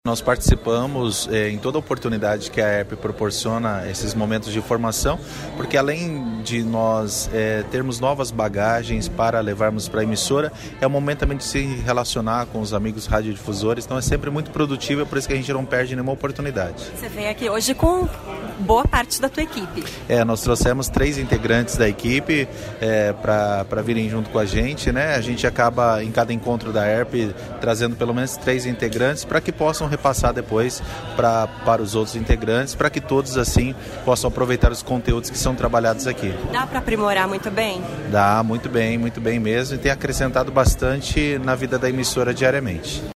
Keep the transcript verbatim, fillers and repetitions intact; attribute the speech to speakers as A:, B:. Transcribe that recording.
A: Nós participamos eh, em toda oportunidade que a E R P proporciona esses momentos de formação, porque além de nós eh, termos novas bagagens para levarmos para a emissora, é um momento também de se relacionar com os amigos radiodifusores, então é sempre muito produtivo, é por isso que a gente não perde nenhuma oportunidade.
B: Você veio aqui hoje com boa parte da tua equipe.
A: É, nós trouxemos três integrantes da equipe é, para virem junto com a gente, né? A gente acaba em cada encontro da E R P trazendo pelo menos três integrantes para que possam repassar depois pra, para os outros integrantes, para que todos assim possam aproveitar os conteúdos que são trabalhados aqui.
B: Dá para aprimorar muito bem?
A: Dá, muito bem, muito bem mesmo, e tem acrescentado bastante na vida da emissora diariamente.